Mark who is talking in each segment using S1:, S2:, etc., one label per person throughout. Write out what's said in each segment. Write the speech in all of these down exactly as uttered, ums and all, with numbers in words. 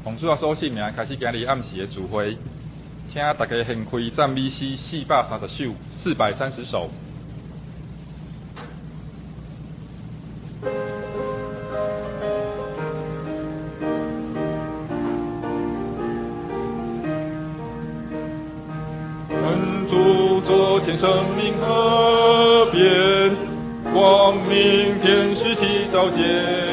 S1: 奉主啊所信命，开始今日暗时的聚会，请大家献开赞美诗四百三十首，四百三十首。恩主座前生命河边，光明天使齐照见，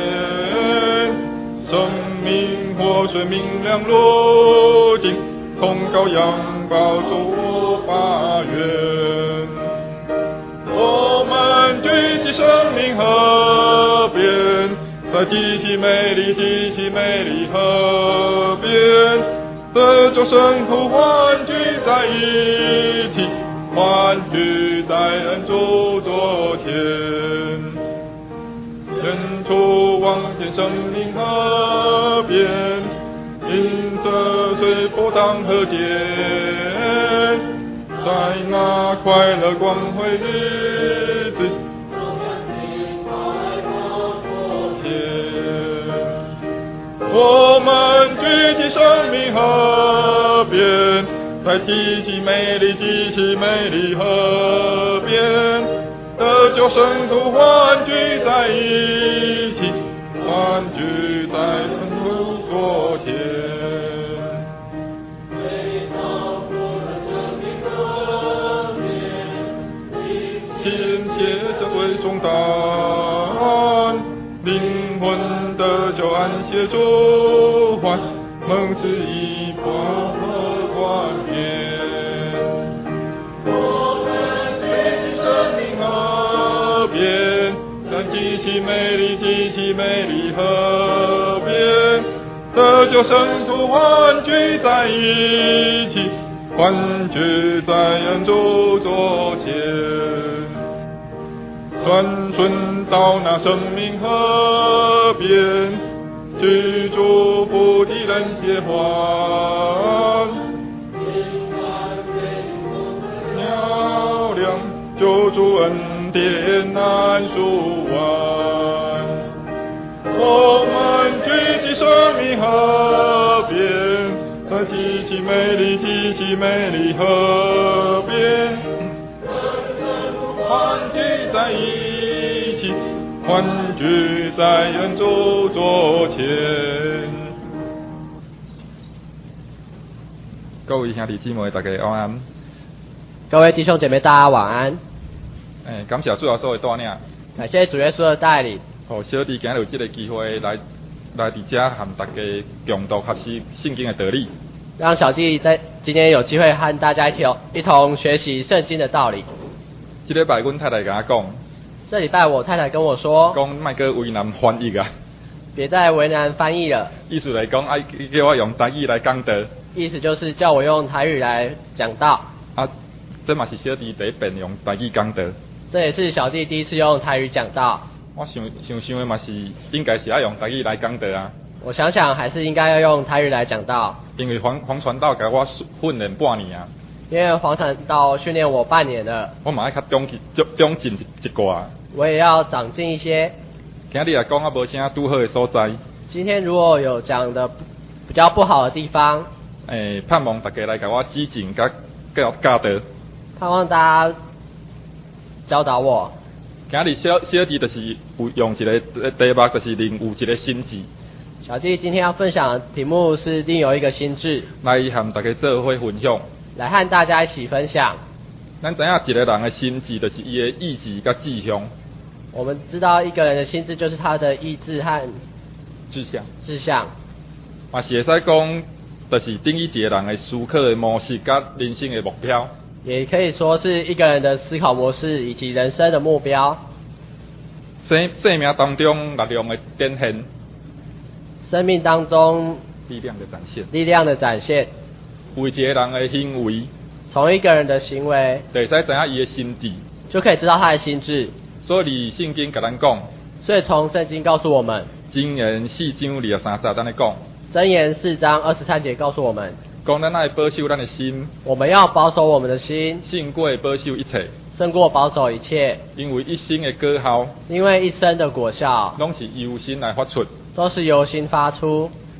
S1: 生命活水明亮落尽，从羔羊宝座发源。我们举起生命河边，在极其美丽极其美丽河边，得救圣徒欢聚在一起，欢聚在恩主座前。远处望见生命河边，银色水波荡河间，在那快乐光辉日子，我们举起生命河边，在极其美丽极其美丽河边，得救圣徒欢聚在一起，欢聚在圣徒座前。亲切相对重担，灵魂的救安歇主怀，蒙赐一波和冠冕。我们举起生命河边，在极其美丽极其美丽河边，得救圣徒欢聚在一起，欢聚在恩主座前。转瞬到那生命河边，去祝福的人结欢，妙亮救主恩典难数完。我们举起生命河边，在极其美丽极其美丽河边，欢聚在一起，欢聚在恩主座前。各位兄弟姊妹，大家晚安。
S2: 各位弟兄姐妹，大家晚安。
S1: 诶，感谢主耶稣的带领，
S2: 感谢主耶稣的带领。
S1: 好，小弟今日有这个机会来来伫遮和大家共读学习圣经的道理。
S2: 让小弟在今天有机会和大家一起一同学习圣经的道理。
S1: 这礼拜阮太太甲我讲，
S2: 这礼拜我太太跟我说，
S1: 讲莫阁为难翻译啊，
S2: 别再为难翻译了。
S1: 意思来讲，爱叫我用台语来讲道。
S2: 意思就是叫我用台语来讲道。
S1: 啊，这嘛是小弟第一遍用台语讲道。
S2: 这也是小弟第一次用台语讲道。
S1: 我想想想的嘛是应该是要用台语来讲道啊。
S2: 我想想还是应该要用台语来讲道。
S1: 因为黄黄传道甲我训练半年啊。
S2: 因为黄传道训练我半年了。
S1: 我嘛爱较长进长进一寡。
S2: 我也要长进一些。
S1: 今日来讲啊，无啥拄好的所在。
S2: 今天如果有讲的比较不好的地方，
S1: 诶、欸，盼望大家来甲我指正甲教教导。
S2: 盼望大家教导我。
S1: 今日小小弟就是有用一个题目，就是另有一个心志。
S2: 小弟今天要分享的题目是另有一个心志，
S1: 来和大家做伙分享，
S2: 来和大家一起分享。
S1: 咱知影一个人的心志，就是伊的意志甲志向。
S2: 我们知道一个人的心智就是他的意志和
S1: 志向，
S2: 志向，
S1: 嘛是会使讲，就是定义一个人的思考的模式甲人生的目标。
S2: 也可以说是一个人的思考模式以及人生的目标。
S1: 生生命当中力量的展现，
S2: 生命当中
S1: 力量的展现，
S2: 力量的展现。
S1: 为一个人的行为，
S2: 从一个人的行为，
S1: 就会使知影伊的心智，
S2: 就可以知道他的心智。
S1: 所以圣经甲咱讲，
S2: 所以从圣经告诉我们，
S1: 箴言四章二十三节咱来讲，
S2: 箴言四章二十三节告诉我们，
S1: 讲咱爱保守咱的心，
S2: 我们要保守我们的心，
S1: 胜过保守一切，
S2: 胜过保守一切，
S1: 因为一生的果效，
S2: 因为一生的果效，
S1: 拢是由心来发出，
S2: 都是由心发出。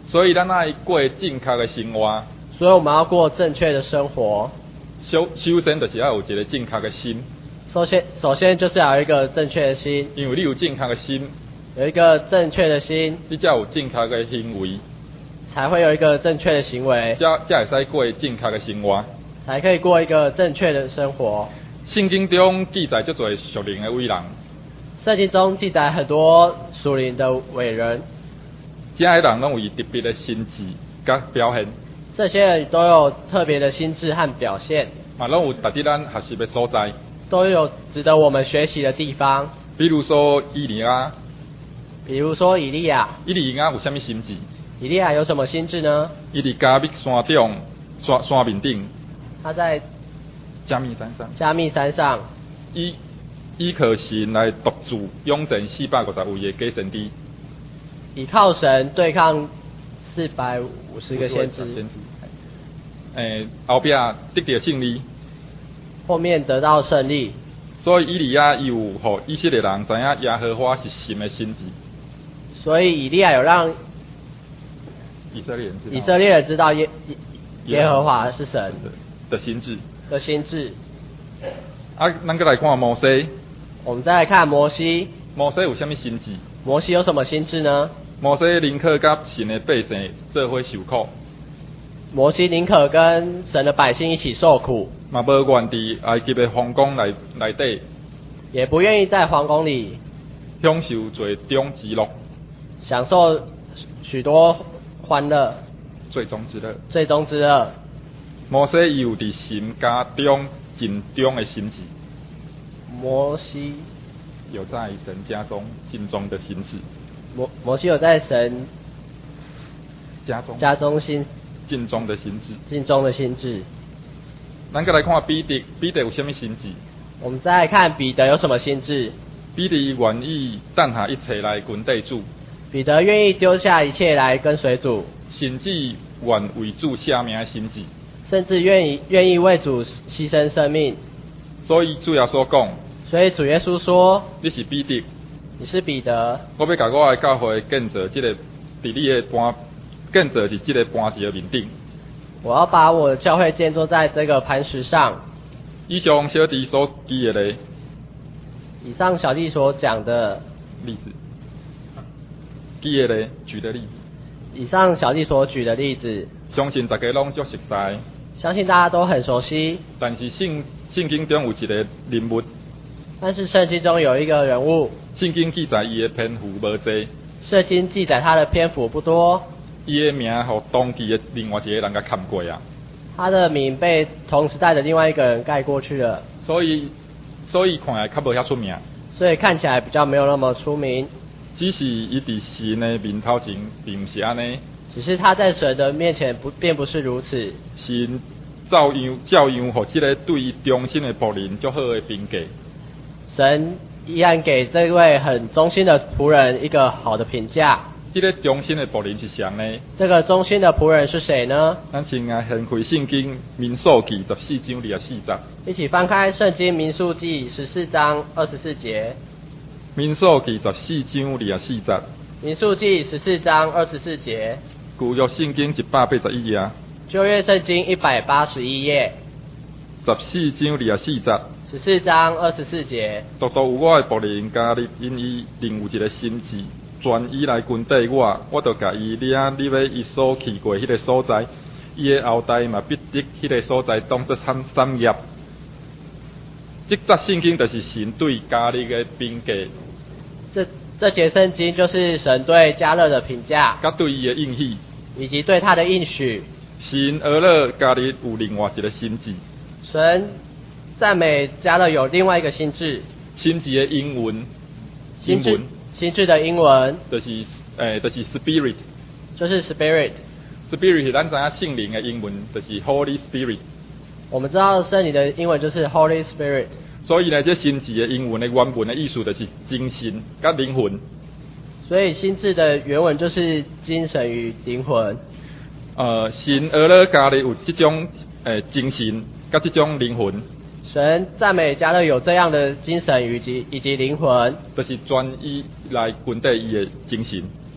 S1: 所以咱爱过正确的生活。
S2: 所以我们要过正确的生活。
S1: 首首先就是要有一个正确的心。
S2: 首先，首先就是要有一个正确的心。
S1: 因为你有正确的心，
S2: 有一个正确的心，
S1: 你才有正确的行为，
S2: 才会有一个正确的行为，
S1: 才才会使过正确的生活，
S2: 才可以过一个正确的生活。
S1: 圣经中记载足多属灵的伟人，
S2: 圣经中记载很多属灵的伟人，
S1: 这些人拢有特别的心智甲表现，
S2: 这些人都有特别的心智和表现，
S1: 嘛拢有值得咱学习的所在，
S2: 都有值得我们学习的地方。
S1: 比如说以利亚，
S2: 比如说以利亚，
S1: 以利亚有啥物心智？
S2: 以利亚有什么心智呢？
S1: 伊伫加密山顶山山面顶，
S2: 他在
S1: 加密山上，
S2: 加密山上，
S1: 依依靠神来独自勇战四百五十位的假先知，
S2: 倚靠神对抗四百五十个先知，
S1: 先知，诶、后壁得到胜利，
S2: 后面得到胜利。
S1: 所以以利亚伊有互以色列人知影耶和华是神的先知，
S2: 所以以利亚有让
S1: 以色列人知道
S2: 以色列人知道耶耶耶和华是神
S1: 的心智
S2: 的心智。
S1: 啊，咱再来看摩西，
S2: 我们再来看摩西，
S1: 摩西有啥物心智？
S2: 摩西有什么心智呢？
S1: 摩西宁可甲神的百姓做伙受苦，
S2: 摩西宁可跟神的百姓一起受苦，
S1: 嘛无愿伫埃及的皇宫内内底，
S2: 也不愿意在皇宫里
S1: 享受最终之乐，
S2: 享受许多欢乐，
S1: 最终之乐。
S2: 最终之乐。
S1: 摩西伊有伫神家中尽忠的心智，
S2: 摩西
S1: 有在神家中尽忠的心智，
S2: 摩摩西有在神
S1: 家中
S2: 家中心
S1: 尽忠的心智。
S2: 尽忠的心智。
S1: 咱再来看彼得，彼得有啥物心智？
S2: 我们再来看彼得有什么心智？
S1: 彼得愿意担下一切来跟随主，
S2: 彼得愿意丢下一切来跟随主，
S1: 甚至愿为主舍命的心智。
S2: 甚至愿意愿意为主牺牲生命。
S1: 所以主耶稣讲，
S2: 所以主耶稣说，
S1: 你是彼得，
S2: 你是彼得，
S1: 我要甲我的教会建造这个，伫你的磐，建造伫这个磐石的面顶。
S2: 我要把我的教会建造在这个磐石上。
S1: 以上小弟所举的例
S2: 以上小弟所讲的
S1: 例子，举的例，举的例子，
S2: 以上小弟所举的例子，
S1: 相信大家拢足熟悉。
S2: 相信大家都很熟悉。
S1: 但是圣圣经中有一个人物，
S2: 但是圣经中有一个人物，
S1: 圣经记载伊的篇幅无济，
S2: 圣经记载他的篇幅不多，
S1: 伊的名互当期的另外一个人甲砍过啊。
S2: 他的名被同时代的另外一个人盖过去了，
S1: 所以所以看来较无遐出名。
S2: 所以看起来比较没有那么出名。
S1: 只是伊伫神的面头前并毋是安尼。
S2: 只是他在神的面前不并不是如此。
S1: 神照样照样，互这个对伊忠心的仆人足好的评价。
S2: 神依然给这位很忠心的仆人一个好的评价。
S1: 这个忠心的仆人是谁呢？
S2: 这个忠心的仆人是谁呢？
S1: 咱先来掀开圣经民数记十四章二十四节。
S2: 一起翻开圣经民数记十四章二十四节。
S1: 民数记十四章二十四节。
S2: 民数记十四章二十四节。
S1: 旧约圣经一百八十一页。
S2: 旧约圣经一百八十一页。
S1: 十四章二十四节。
S2: 十四章二十四节。
S1: 独独有我的仆人加入，因伊另有一个心志，专伊来跟缀我，我就甲伊领入去伊所去过迄个所在，伊的后代嘛必伫迄个所在当作产产业。这则圣经就是神对加勒的评价。
S2: 这这节圣经就是神对加勒的评价，
S1: 甲对伊的应许，
S2: 以及对他的应许。
S1: 神而勒加勒有另外一个心志。
S2: 神赞美加勒有另外一个心智。
S1: 心志的英文，
S2: 心智心智的英文
S1: 就是诶、欸，就是 spirit，
S2: 就是 spirit。
S1: spirit 咱知影圣灵的英文就是 Holy Spirit。
S2: 我们知道圣灵的英文就是 Holy Spirit。
S1: 所以呢，这心智的英文的原文的意思就是精神甲灵魂。
S2: 所以心智的原文就是精神与灵魂。
S1: 呃，神而勒加勒有这种诶、呃、精神甲这种灵魂。
S2: 神赞美加勒有这样的精神以及以及灵魂，
S1: 就是专一来跟缀伊的精神，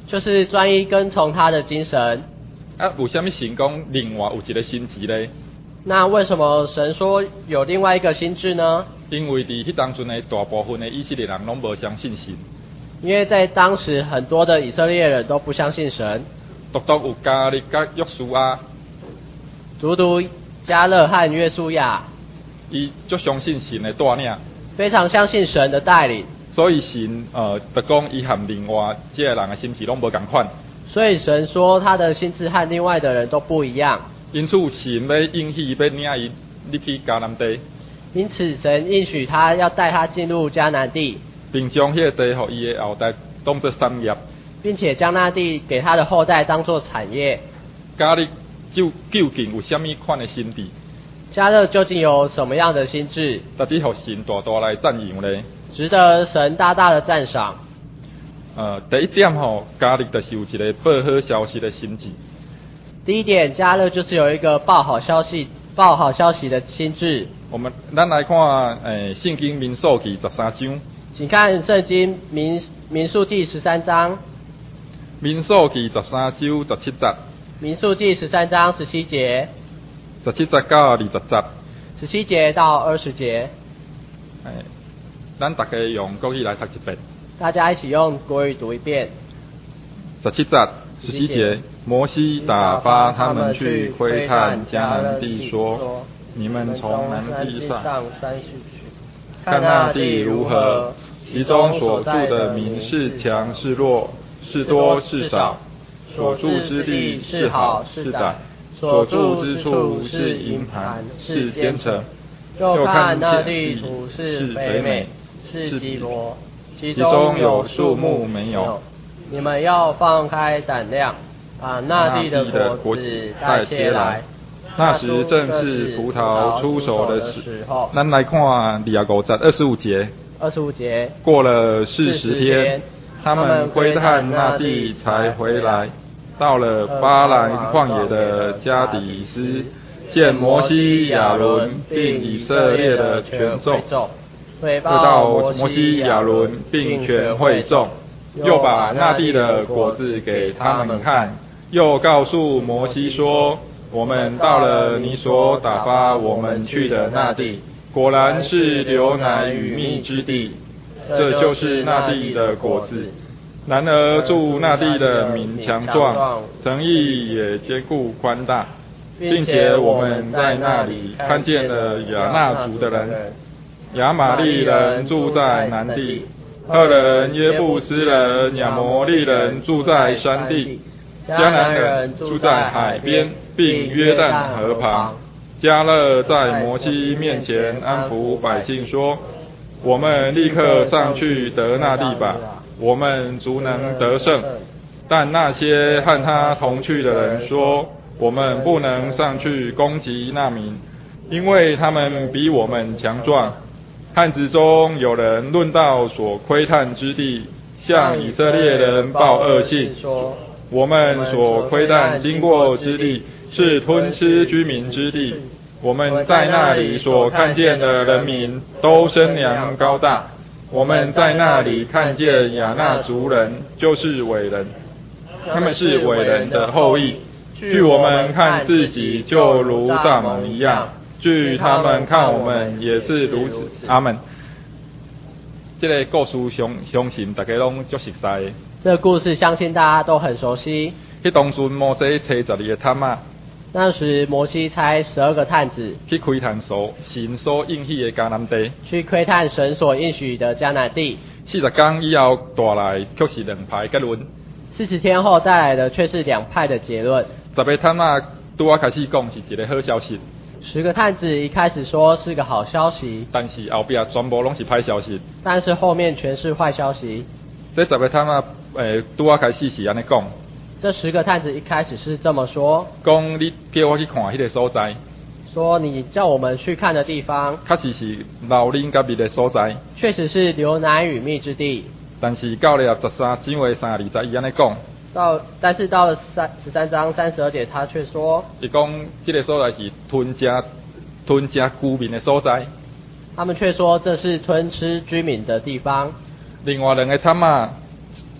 S2: 就是专一跟从他的精神。
S1: 啊，为什么神讲另外有一个心志呢？
S2: 那为什么神说有另外一个心志呢？
S1: 因为伫迄当阵的大部分的以色列人拢无相信神。
S2: 因为在当时很多的以色列人都不相信神，
S1: 独独有加勒甲约书亚，
S2: 独独加勒和约书亚，
S1: 伊足相信神的带领，
S2: 非常相信神的带领，
S1: 所以神呃，就讲伊和另外这个人的心志拢无共款。
S2: 所以神说他的心志和另外的人都不一样。
S1: 因此神要应许要领伊入去迦南地，
S2: 因此神应许他要带他进入迦南地，
S1: 并将迄个地互伊的后代当作产业，
S2: 并且将那地给他的后代当作产业。
S1: 加勒究究竟有什么款的心志？
S2: 加勒究竟有什么样的心志，
S1: 值得互神大大来赞扬呢？
S2: 值得神大大的赞赏。
S1: 呃，第一点吼，加勒就是有一个报好消息的心志。
S2: 第一点，加勒就是有一个报好消息、报好消息的心志。
S1: 我们咱来看，诶、呃，圣经民数记十三章。
S2: 请看圣经民民数记十三章。
S1: 民数记十三章十七节。
S2: 民数记十三章十七节。
S1: 十七节到二十节。
S2: 十七节到二十节。
S1: 诶，咱大家用国语来读一遍。
S2: 大家一起用国语读一遍。
S1: 十七节、十七节，摩西打发他们去窥探迦南地，说：你们从南地上
S2: 山去，
S1: 看那地如何？其中所住的民是强是弱，是多是少？所住之地是好是歹？所住之处是营盘是坚城？
S2: 又看那地土是肥美，是瘠瘁，其中有树木没有？你们要放开胆量，把那地的果子带些来。
S1: 那时正是葡萄出熟的时候。咱来看二十五节、二十五节。
S2: 二十五节。
S1: 过了四十天，他们窥探那地才回来，到了巴兰旷野的迦底斯，见摩西、亚伦并以色列的全众，回到摩西、亚伦并全会众，又把那地的果子给他们看，又告诉摩西说：我们到了你所打发我们去的那地，果然是流奶与蜜之地，这就是那地的果子。然而住那地的民强壮，城邑也坚固宽大，并且我们在那里看见了亚纳族的人、亚玛利人住在南地，赫人、耶布斯人、亚摩利人住在山地，迦南人住在海边，并约旦河旁。迦勒在摩西面前安抚百姓说：我们立刻上去得那地吧，我们足能得胜。但那些和他同去的人说：我们不能上去攻击那民，因为他们比我们强壮。汉子中有人论到所窥探之地，向以色列人报恶信，说：我们所窥探经过之地是吞吃居民之地，我们在那里所看见的人民都身量高大，我们在那里看见亚纳族人，就是伟人，他们是伟人的后裔，据我们看自己就如蚱蜢一样，据他们看我们也是如此。阿们。这个故事相相信大家拢足熟悉的。
S2: 这个故事相信大家都很熟悉。
S1: 迄当阵摩西找十二个探仔，
S2: 那时摩西差十二个探子
S1: 去窥探所神所应许的迦南地，
S2: 去窥探神所应许的迦南地。
S1: 四十天以后带来却是两派结论。
S2: 四十天后带来的却是两派的结论。
S1: 十个探仔拄啊开始讲是一个好消息。
S2: 十个探子一开始说是个好消息，
S1: 但是后边全部拢是歹消息。
S2: 但是后面全是坏消息。
S1: 这十个探仔诶，拄啊开始是安尼讲。
S2: 这十个探子一开始是这么说：
S1: 讲你叫我去看迄个所在，
S2: 说你叫我们去看的地方，
S1: 确实是老林甲蜜的所在，
S2: 确实是流奶与蜜之地。
S1: 但是到了十三章的三二十，伊安尼讲。
S2: 到，但是到了三十三章三十二节，他却说，
S1: 伊讲这个所在是吞吃吞吃居民的所在。他
S2: 们却说这是吞吃居民的地方。
S1: 另外两个探仔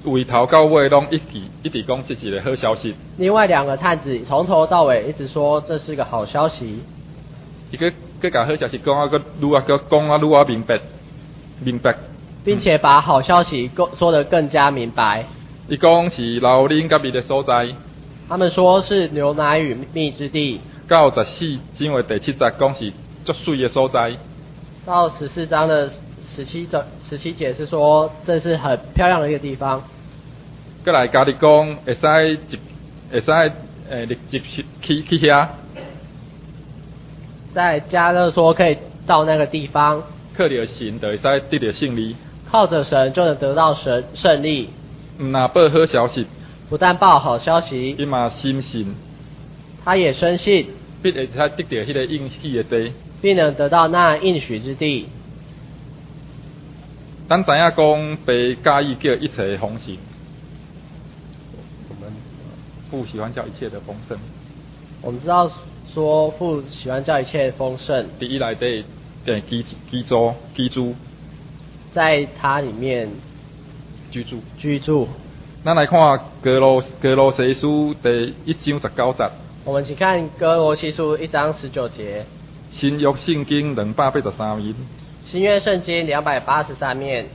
S1: 为头到尾拢一直一直讲这是个好消息。
S2: 另外两个探子从头到尾一直说这是个好消息。
S1: 伊个个甲好消息讲啊，个愈啊个讲啊愈啊明白明白，
S2: 并且把好消息说得更加明白。
S1: 伊讲是老林甲蜜的所在。
S2: 他们说是牛奶与蜜之地。
S1: 到十四章的第七节讲是足水的所在。
S2: 到十四章的十七节十七节是说这是很漂亮的一个地方。
S1: 再来家己讲会使直会使诶直接去去去遐。
S2: 在加勒说可以到那个地方。
S1: 靠着神就会使得到胜利。
S2: 靠着神就能得到神胜利。
S1: 唔那报好消息。
S2: 不但报好消息。
S1: 伊嘛深信。
S2: 他也深信。
S1: 必会使得到迄个应许的地。
S2: 并能得到那应许之地。
S1: 咱知影讲，被介意叫一切丰盛。我们父喜欢叫一切的丰盛。
S2: 我们知道说父喜欢叫一切丰盛。
S1: 第一来对对居居住居住，
S2: 在他里面
S1: 居住
S2: 居住。
S1: 咱来看哥罗哥罗西书第一章十九节。
S2: 我们请看哥罗西书一章十九节。
S1: 新约圣经两百八十三面。
S2: 新约圣经两百八十三面。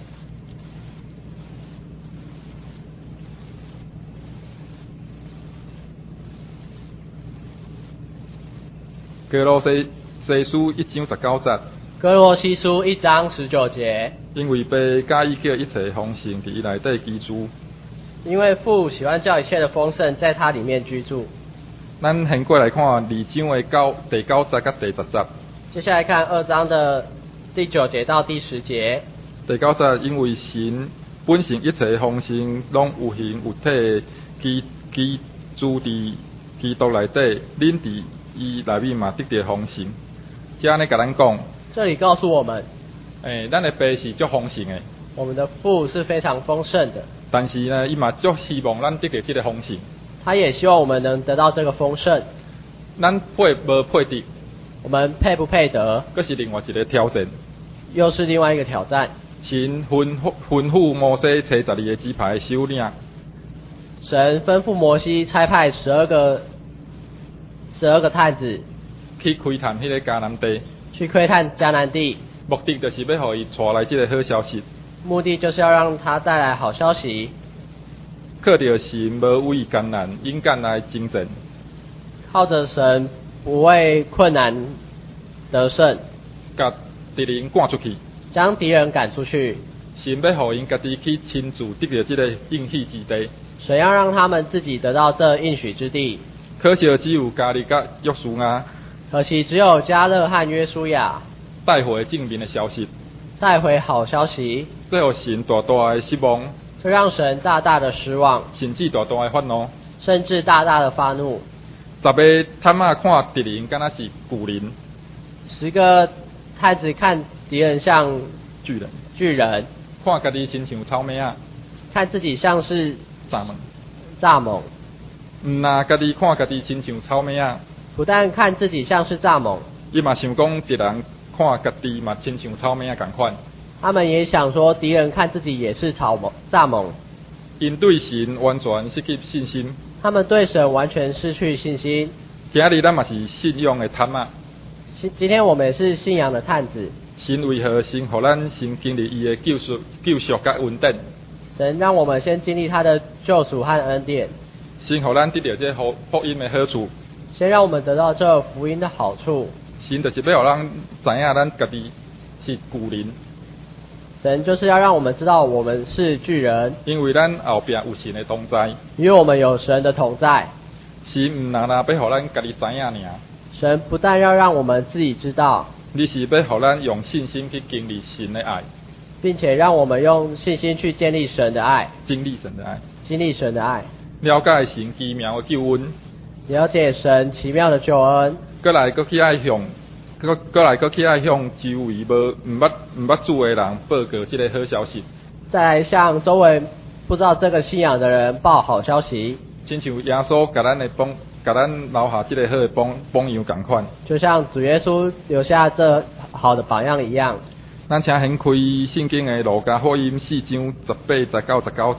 S1: 哥罗西西书一章十九节。
S2: 哥罗西书一章十九节。
S1: 因为被介意叫一切丰盛，伫伊内底居住。
S2: 因为父喜欢叫一切的丰盛在他里面居住。
S1: 咱先过来看二章的九第九节甲第十节。
S2: 接下来看二章的第九节到第十节。
S1: 第九节，因为神本性一切丰盛，拢有形有体，居居住伫基督内底，恁伫伊内面嘛得到丰盛。这样呢，甲咱讲。
S2: 这里告诉我们，
S1: 诶、欸，咱的父是足丰盛的。
S2: 我们的父是非常丰盛的。
S1: 但是呢，伊嘛足希望咱得到这个丰盛。
S2: 他也希望我们能得到这个丰盛。
S1: 咱配无配得？
S2: 我们配不配得？
S1: 这是另外一个挑战。
S2: 又是另外一个挑战。
S1: 神吩吩咐摩西找十二个支派首领。
S2: 神吩咐摩西差派十二个十二个探子
S1: 去窥探迄个迦南地。
S2: 去窥探迦南地。
S1: 目的就是要互伊带来这个好消息。
S2: 目的就是要让他带来好消息。
S1: 靠着神无畏艰难，勇敢来征战。
S2: 靠着神不畏困难得胜。
S1: 甲敌人赶出去。
S2: 将敌人赶出去。
S1: 神要互因家己去亲自得到这个应许之地。
S2: 神要让他们自己得到这应许之地。
S1: 可惜只有加利甲约书亚。
S2: 可惜只有加勒和约书亚
S1: 带回正面的消息。
S2: 带回好消息。
S1: 最后神大大的失望。
S2: 这让神大大的失望。
S1: 甚至大大的愤怒。
S2: 甚至大大的发怒。
S1: 十个探仔看敌人，敢若是巨人。
S2: 十个探子看敌人像
S1: 巨人。
S2: 巨人。
S1: 看家己亲像草蜢仔。
S2: 看自己像是
S1: 蚱蜢。
S2: 蚱蜢。
S1: 唔那家己看家己亲像草蜢仔。
S2: 不但看自己像是蚱蜢。
S1: 伊嘛想讲敌人看家己嘛亲像草蜢仔共款。
S2: 他们也想说敌人看自己也是草蜢蚱蜢。
S1: 因对神完全失去信心。
S2: 他们对神完全失去信心。
S1: 今日咱嘛是信仰的探仔。
S2: 今天我们也是信仰的探子。
S1: 神为何先互咱先经历伊的救赎、救赎甲恩典？
S2: 神让我们先经历他的救赎和恩典。
S1: 先互咱得到这福福音的好处。
S2: 先让我们得到这福音的好处。
S1: 神就是要让咱知影咱家己是巨人。
S2: 神就是要让我们知道我们是巨人。
S1: 因为咱后边有神的同在。
S2: 因为我们有神的同在。
S1: 神唔单单要互咱家己知影尔。
S2: 神不但要让我们自己知道，
S1: 你是要互咱用信心去经历神的爱，
S2: 并且让我们用信心去建立神的爱，
S1: 经历神的爱，
S2: 经历神的爱，
S1: 了解神奇妙的救恩，
S2: 了解神奇妙的救恩，
S1: 过来搁去爱向，搁过来搁去爱向周围无唔捌唔捌主的人报告这个好消息，
S2: 再来向周围不知道这个信仰的人报好消息，
S1: 亲像耶稣甲咱的帮。给咱留下这个好的榜榜样同款，
S2: 就像主耶稣留下这好的榜样一样。
S1: 咱请掀开圣经的路加福音四章十八、十九、十九节。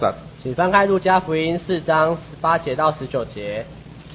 S2: 请翻开路加福音四章十八节到十九节。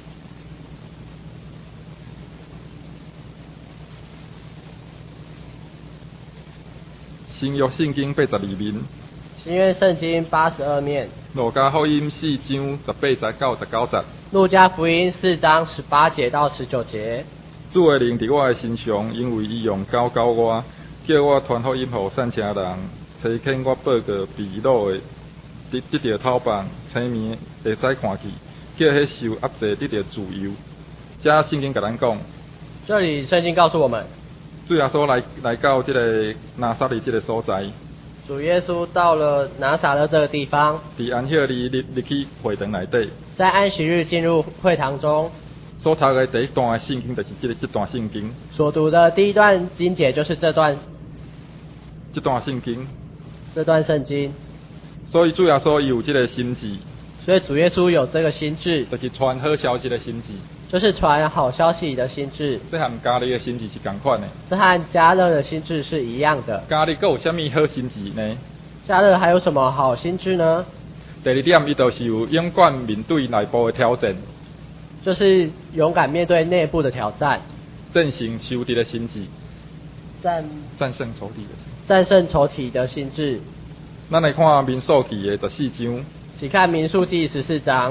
S1: 新约圣经八十二面。
S2: 新约圣经八十二面。
S1: 路加福音四章十八节到十九节。
S2: 路加福音四章十八节到十九节。
S1: 主的灵伫我的身上，因为伊用高高我，叫我传福音予善车人，差遣我报告被掳的得得到讨饭，青面会使看去，叫迄受压制得到自由。这圣经甲咱讲，
S2: 这里圣经告诉我们，
S1: 主耶稣来来到这个拿撒勒这个所在。
S2: 主耶稣到了拿撒勒这个地方，
S1: 伫安息日入入去会堂内底，
S2: 在安息日进入会堂中，
S1: 所读的第一段的圣经就是这个这段圣经。
S2: 所读的第一段经节就是这段
S1: 这段圣经。
S2: 这段圣经。
S1: 所以主耶稣有这个心志。
S2: 所以主耶稣有这个心志，
S1: 就是传好消息的心志。
S2: 就是传好消息的心志。
S1: 这和加利的心志是同款的。
S2: 这和加勒的心志是一样的。
S1: 加利还有什么好心志呢？
S2: 加勒还有什么好心志呢？
S1: 第二点，伊就是有勇敢面对内部的挑战。
S2: 就是勇敢面对内部的挑战。
S1: 战胜仇敌的心志。
S2: 战
S1: 战胜仇敌的。
S2: 战胜仇敌的心志。
S1: 咱来看民数记的十四章。
S2: 请看民数记十四章。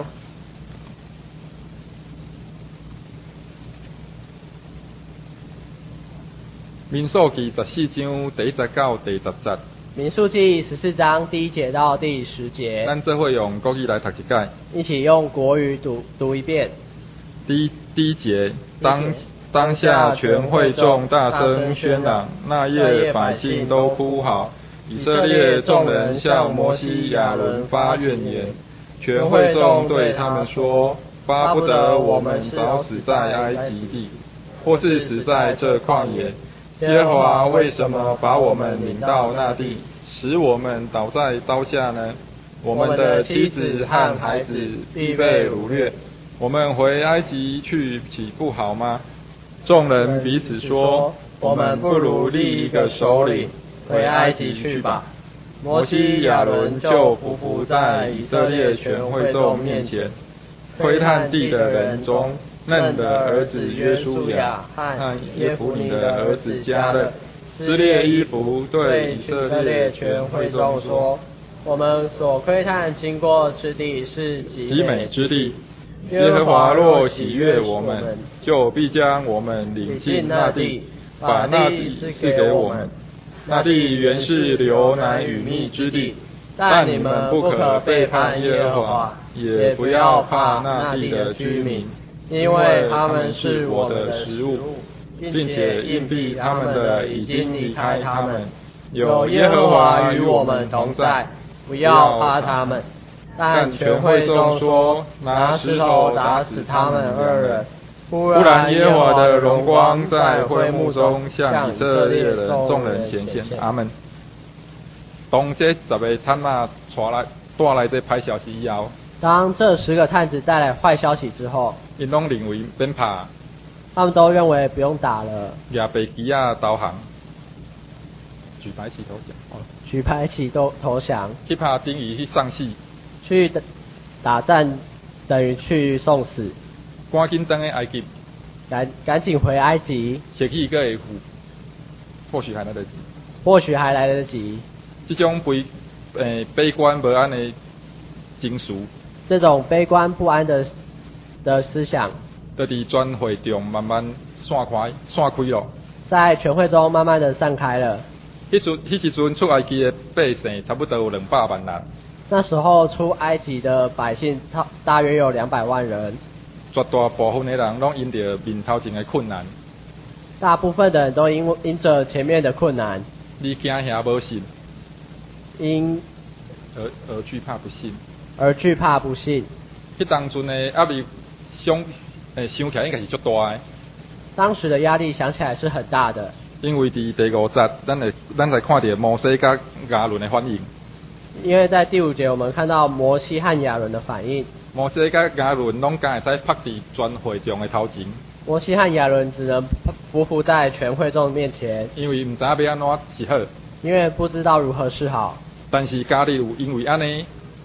S1: 民数记十四章第一节到第十节。
S2: 民数记十四章第一节到第十节。
S1: 咱这会用国语来读一解。
S2: 一起用国语读读一遍。
S1: 第一第一节，当当下全会众大声喧嚷，那夜百姓都哭嚎。以色列众人向摩西亚伦发怨言，全会众对他们说：巴不得我们早死在埃及地，或是死在这旷野。耶和华为什么把我们领到那地，使我们倒在刀下呢？我们的妻子和孩子必被掳掠，我们回埃及去岂不好吗？众人彼此说：我们不如立一个首领，回埃及去吧。摩西亚伦就匍匐在以色列全会众面前，窥探地的人中，嫩的儿子约书亚和耶孚尼的儿子迦勒撕裂衣服，对以色列全会众说：
S2: 我们所窥探经过之地是极美之地。
S1: 耶和华若喜悦我们，就必将我们领进那地，把那地赐给我们。那地原是流奶与蜜之地，但你们不可背叛耶和华，也不要怕那地的居民，因为他们是我的食物，并且硬币他们的已经离开他们。有耶和华与我们同在，
S2: 不要怕他们。
S1: 但全会众说：拿石头打死他们二人。忽然耶和华的荣光在会幕中向以色列人众人显现。阿门。当这十个探子带来带来这歹消息以后，
S2: 当这十个探子带来坏消息之后，
S1: 因拢认为免怕，
S2: 他们都认为不用打了，
S1: 举白旗啊投降，举白旗投降，
S2: 哦，举白旗都投降，
S1: 去打等于去丧死，
S2: 去打战等于去送死。
S1: 赶紧登去埃及，
S2: 赶赶紧回埃及，
S1: 或许个会或许还来得及，
S2: 或许还来得及。
S1: 这种悲诶悲观不安的情绪，
S2: 这种悲观不安的的思想，
S1: 就伫全会中慢慢散开散开咯，
S2: 在全会中慢慢的散开了。
S1: 迄阵迄时阵出埃及的百姓差不多有两百万人。
S2: 那时候出埃及的百姓大大约有两百万人。
S1: 绝大部分的人拢因着面头前的困难，
S2: 大部分的人都因因着前面的困难，
S1: 你惊吓无信，
S2: 因
S1: 而而惧怕不信，
S2: 而惧怕不信。
S1: 迄当阵的压力想诶想起来应该是足大的。
S2: 当时的压力想起来是很大的。
S1: 因为伫第五节，咱会咱来看到摩西甲亚伦的反应。
S2: 因为在第五节我们看到摩西和亚伦的反应。
S1: 摩西甲亚伦拢敢会使拍伫全会众的头前。
S2: 摩西和亚伦只能匍匐在全会众面前，
S1: 因为唔知要安怎是好。
S2: 因为不知道如何是好。
S1: 但是加利有因为安尼，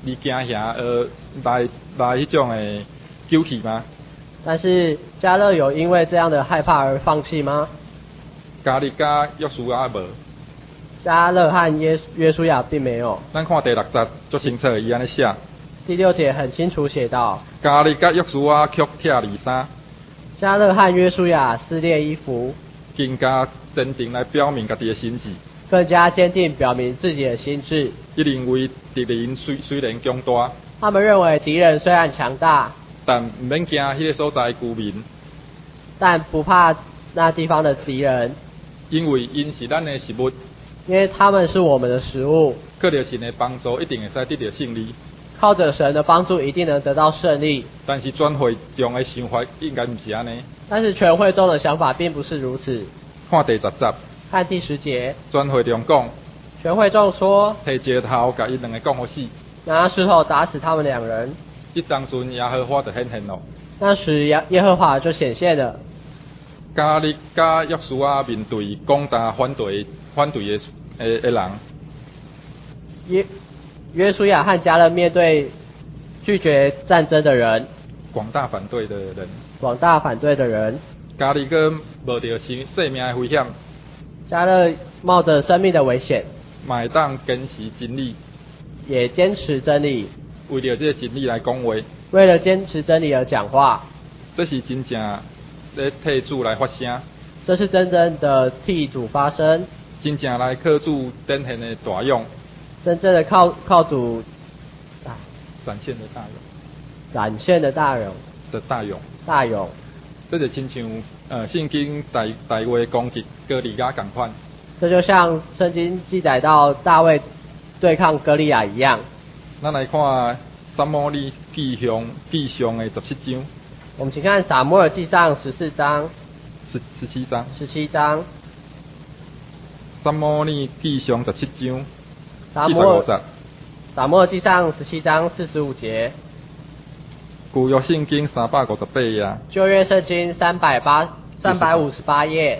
S1: 离惊遐而来来迄种的救气吗？
S2: 但是迦勒有因为这样的害怕而放弃吗？
S1: 加利加约书亚无。
S2: 迦勒和耶约书亚并没有。
S1: 咱看第六节足清楚，伊安尼写。
S2: 第六节很清楚写道：
S1: 加利加约书亚却拆离衫。
S2: 迦勒和约书亚撕裂衣服，
S1: 更加坚定来表明家己的心志。
S2: 更加坚定表明自己的心志。
S1: 伊认为敌人虽虽然强大，
S2: 他们认为敌人虽然强大，
S1: 但唔免惊迄个所在的居民，
S2: 但不怕那地方的敌人，
S1: 因为因是咱的食物，
S2: 因为他们是我们的食物。
S1: 靠着神的帮助，一定会使得到胜利。
S2: 靠着神的帮助，一定能得到胜利。
S1: 但是全会中的想法应该唔是安尼。
S2: 但是全会中的想法并不是如此。
S1: 看第十节。
S2: 看第十节。
S1: 全会中讲。
S2: 全会中说。
S1: 摕石头甲伊两个讲好死。
S2: 拿石头打死他们两人。
S1: 即当阵耶和华就显现咯。
S2: 那时耶耶和华就显现了。
S1: 加利加约书亚面对广大反对反对的诶诶人。
S2: 耶约书亚和迦勒面对拒绝战争的人，
S1: 广大反对的人，
S2: 广大反对的人，
S1: 迦利哥冒着生生命的危险，
S2: 迦勒冒着生命的危险，
S1: 买当坚持真理，
S2: 也坚持真理，
S1: 为了这个真理来讲话，
S2: 为了坚持真理而讲话，
S1: 这是真正在替主来发声，
S2: 这是真正的替主发声，
S1: 真正来靠主展现的大勇。
S2: 真正的靠靠主啊
S1: 展现的大勇，
S2: 展现的大勇
S1: 的大勇，
S2: 大勇，
S1: 这就亲像呃圣经大大卫攻击歌利亚同款。
S2: 这就像圣经记载到大卫对抗歌利亚一样。
S1: 咱来看撒母耳记上记上的十七章。
S2: 我们请看撒母耳记上十四章。
S1: 十十七章。
S2: 十七章。
S1: 撒母耳记上十七章。
S2: 撒母耳撒母耳记上十七章四十五节。
S1: 旧约圣经三百五十八页。
S2: 旧约圣经三百八三百五十八页。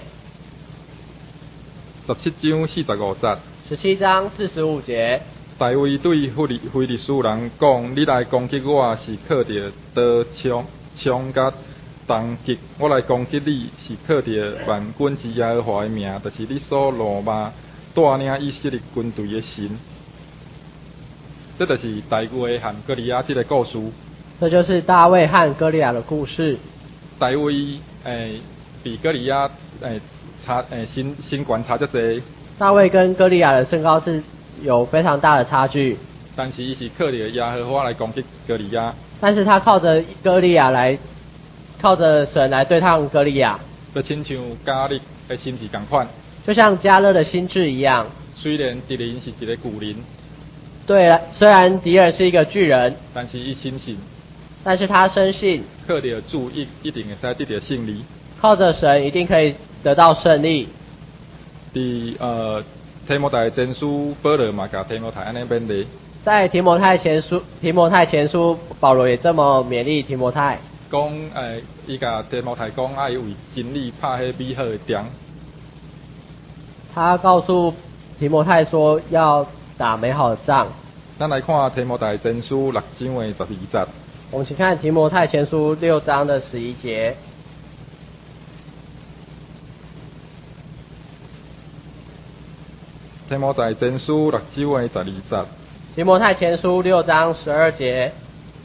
S1: 十七章四十五节。
S2: 十七章四十五节。
S1: 大卫对非利非利士人讲：你来攻击我是靠着刀枪枪甲重击，我来攻击你是靠着万军之耶和华的名，就是你所怒骂带领以色列军队的神。这就是大卫和歌利亚这个故事。
S2: 这就是大卫和歌利亚的故事。
S1: 大卫诶比歌利亚诶差诶身身高差较济。
S2: 大卫跟歌利亚的身高是有非常大的差距。
S1: 但是伊是靠着耶和华来攻击歌利亚。
S2: 但是他靠着歌利亚来，靠着神来对抗歌利亚。
S1: 就亲像迦勒的心是同款。
S2: 就像迦勒的心智一样。
S1: 虽然敌人是一个巨人。
S2: 对，虽然敌人是一个巨人，
S1: 但是伊深信，
S2: 但是他深信，
S1: 靠着主一一定会使得到胜利，
S2: 靠着神一定可以得到胜利。
S1: 伫呃提摩太前书保罗嘛，甲提摩太安尼勉励。
S2: 在提摩太前书，提摩太前书，保罗也这么勉励提摩太，
S1: 讲诶，伊甲提摩太讲，爱为真理拍迄美好的仗。
S2: 他告诉提摩太说要打美好的仗。
S1: 咱来看提摩太前书六章的十二节。
S2: 我们请看提摩太前书六章的十一节。
S1: 提摩太前书六章的十二节。
S2: 提摩太前书六章十二节。